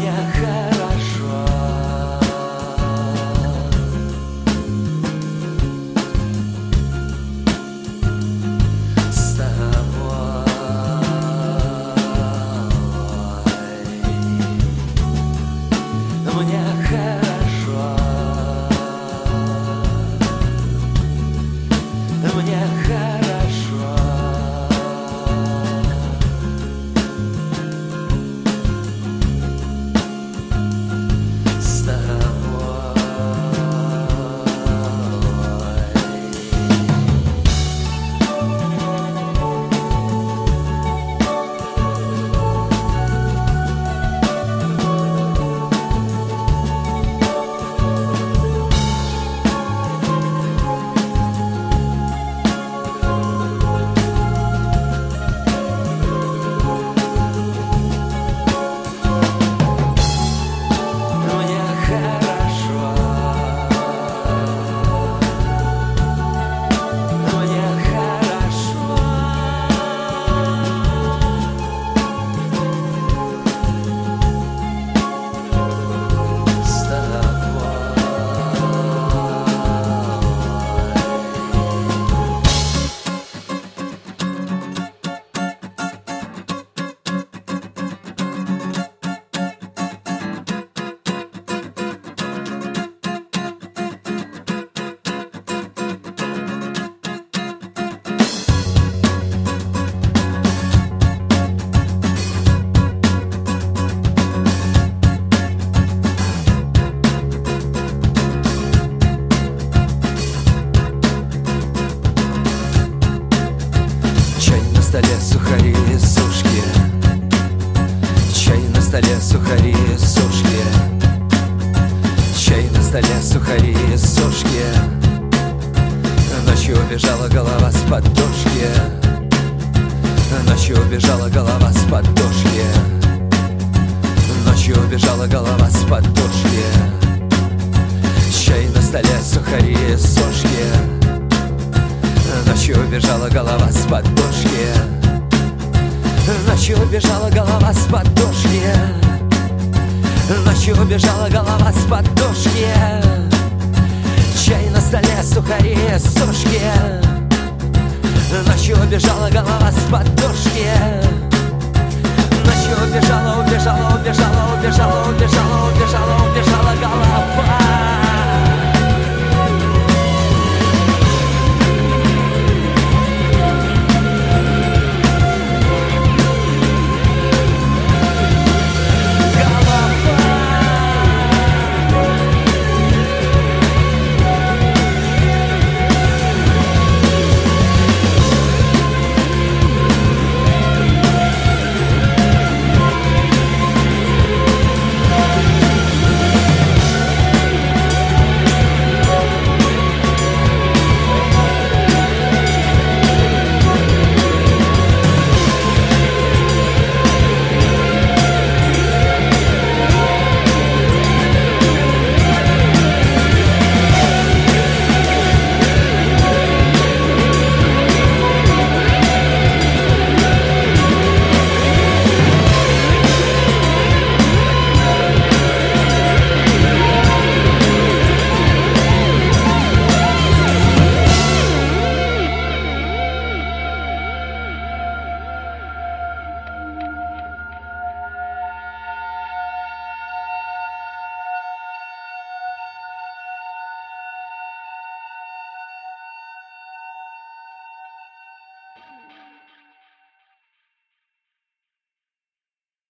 мне хорошо с тобой. Мне хорошо, мне хорошо с тобой. На столе сухари и сушки, чай на столе сухари и сушки, чай на столе сухари и сушки. Ночью убежала голова с подушки, ночью убежала голова с подушки, ночью убежала голова с подушки. Чай на столе сухари и сушки, ночью убежала голова с подушки, ночью убежала голова с подушки, ночью убежала голова с подушки. Чай на столе, сухари, сушки, ночью убежала голова с подушки, ночью убежала, убежала,